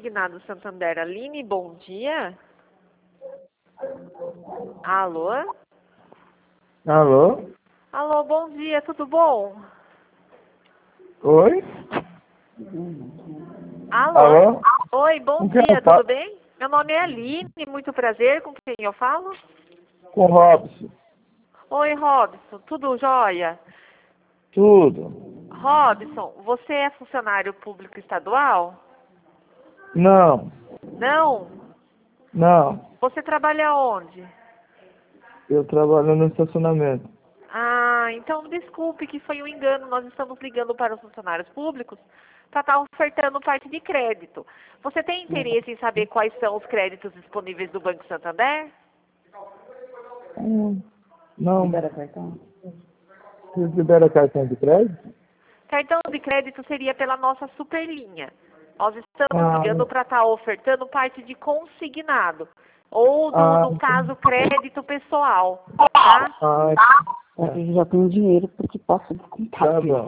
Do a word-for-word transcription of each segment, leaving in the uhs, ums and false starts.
Consignado Santander, Aline, bom dia. Alô? Alô? Alô, bom dia, tudo bom? Oi? Alô? Alô? Oi, bom Com quem dia, eu falo? tudo bem? Meu nome é Aline, muito prazer, com quem eu falo? Com o Robson. Oi, Robson, tudo jóia? Tudo. Robson, você é funcionário público estadual? Não, Não? não. Você trabalha onde? Eu trabalho no estacionamento. Ah, então desculpe que foi um engano. Nós estamos ligando para os funcionários públicos para estar ofertando parte de crédito. Você tem interesse em saber quais são os créditos disponíveis do Banco Santander? Hum, Não. Libera cartão? Vocês liberam cartão de crédito? Cartão de crédito seria pela nossa superlinha. Nós estamos Ah, ligando para estar ofertando parte de consignado. Ou, do, ah, no caso, crédito pessoal. Tá? ah, Eu já tenho dinheiro porque posso descontar. tá bom.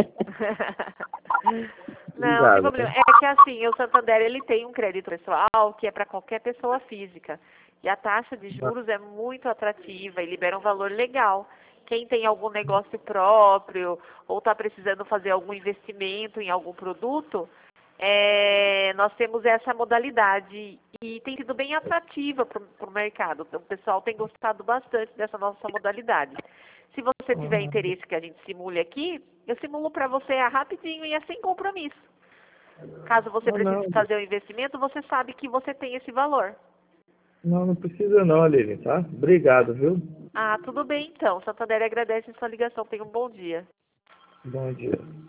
Não, não tem Obrigado. problema. É que assim, o Santander ele tem um crédito pessoal que é para qualquer pessoa física. E a taxa de juros é muito atrativa e libera um valor legal. Quem tem algum negócio próprio ou está precisando fazer algum investimento em algum produto, é, nós temos essa modalidade e tem sido bem atrativa para o mercado. O pessoal tem gostado bastante dessa nossa modalidade. Se você tiver Ah, interesse que a gente simule aqui, eu simulo para você rapidinho e é sem compromisso. Caso você ah, não, precise fazer o investimento, você sabe que você tem esse valor. não, não precisa não, Aline, tá? Obrigado, viu? Ah, tudo bem então. Santander agradece a sua ligação. Tenha um bom dia. Bom dia.